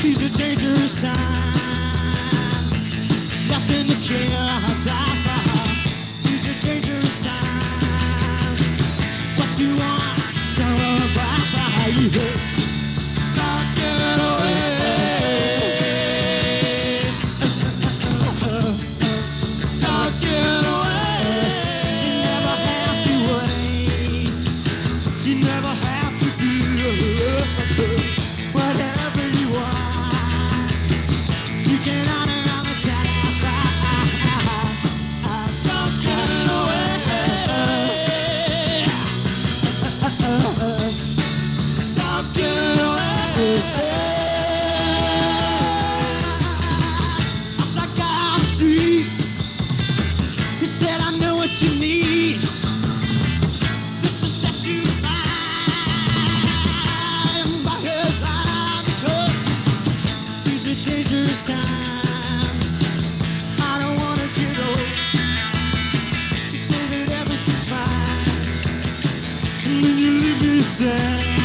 These are dangerous times. Nothing to care about. These are dangerous times. What you want, so about you. Not get away. Not get away. You never have to wait. You never have to do whatever you want. You can on it on the track. Don't get away. Don't get away. As I got out the street, he said, I know what you need. This will set you fine. But here's why, because these are dangerous times. I don't wanna get old. You say that everything's fine, and then you leave me sad.